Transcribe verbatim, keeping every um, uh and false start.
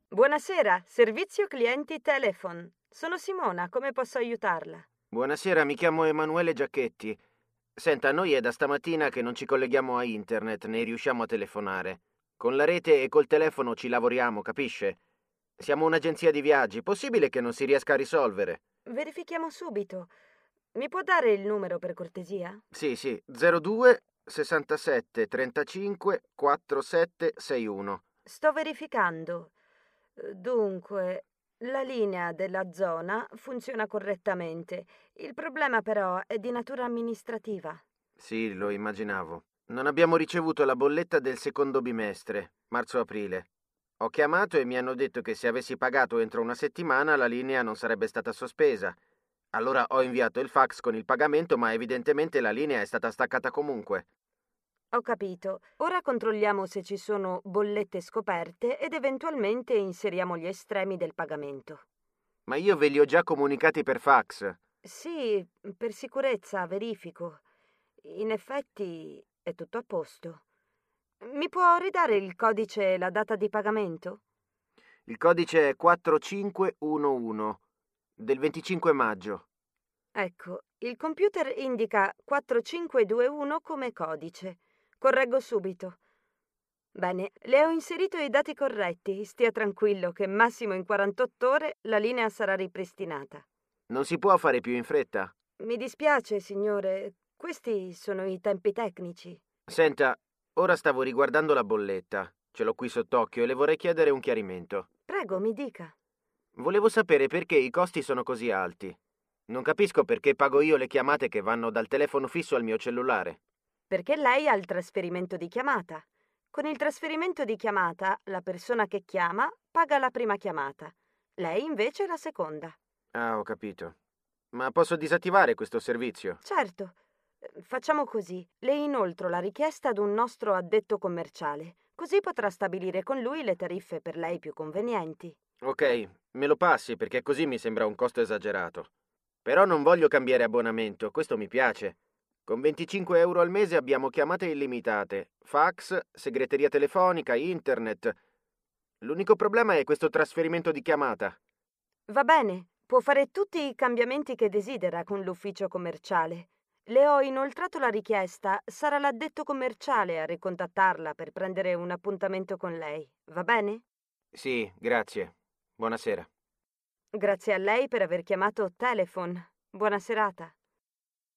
Buonasera, servizio clienti Telephone. Sono Simona, come posso aiutarla? Buonasera, mi chiamo Emanuele Giacchetti. Senta, noi è da stamattina che non ci colleghiamo a internet né riusciamo a telefonare. Con la rete e col telefono ci lavoriamo, capisce? Siamo un'agenzia di viaggi, possibile che non si riesca a risolvere? Verifichiamo subito. Mi può dare il numero per cortesia? Sì, sì, zero due sessantasette trentacinque quarantasette sessantuno. Sto verificando. Eh, Dunque, la linea della zona funziona correttamente. Il problema però è di natura amministrativa. Sì, lo immaginavo. Non abbiamo ricevuto la bolletta del secondo bimestre, marzo-aprile. Ho chiamato e mi hanno detto che se avessi pagato entro una settimana la linea non sarebbe stata sospesa. Allora ho inviato il fax con il pagamento, ma evidentemente la linea è stata staccata comunque. Ho capito. Ora controlliamo se ci sono bollette scoperte ed eventualmente inseriamo gli estremi del pagamento. Ma io ve li ho già comunicati per fax. Sì, per sicurezza verifico. In effetti è tutto a posto. Mi può ridare il codice e la data di pagamento? Il codice è quattro cinque uno uno del venticinque maggio. Ecco, il computer indica quattro cinque due uno come codice. Correggo subito. Bene, le ho inserito i dati corretti. Stia tranquillo che massimo in quarantotto ore la linea sarà ripristinata. Non si può fare più in fretta? Mi dispiace, signore, questi sono i tempi tecnici. Senta, ora stavo riguardando la bolletta. Ce l'ho qui sott'occhio e le vorrei chiedere un chiarimento. Prego, mi dica. Volevo sapere perché i costi sono così alti. Non capisco perché pago io le chiamate che vanno dal telefono fisso al mio cellulare. Perché lei ha il trasferimento di chiamata. Con il trasferimento di chiamata, la persona che chiama paga la prima chiamata. Lei invece la seconda. Ah, ho capito. Ma posso disattivare questo servizio? Certo. Eh, Facciamo così. Le inoltro la richiesta ad un nostro addetto commerciale. Così potrà stabilire con lui le tariffe per lei più convenienti. Ok, me lo passi perché così mi sembra un costo esagerato. Però non voglio cambiare abbonamento, questo mi piace. Con venticinque euro al mese abbiamo chiamate illimitate, fax, segreteria telefonica, internet. L'unico problema è questo trasferimento di chiamata. Va bene, può fare tutti i cambiamenti che desidera con l'ufficio commerciale. Le ho inoltrato la richiesta, sarà l'addetto commerciale a ricontattarla per prendere un appuntamento con lei. Va bene? Sì, grazie. Buonasera. Grazie a lei per aver chiamato Telephone. Buona serata.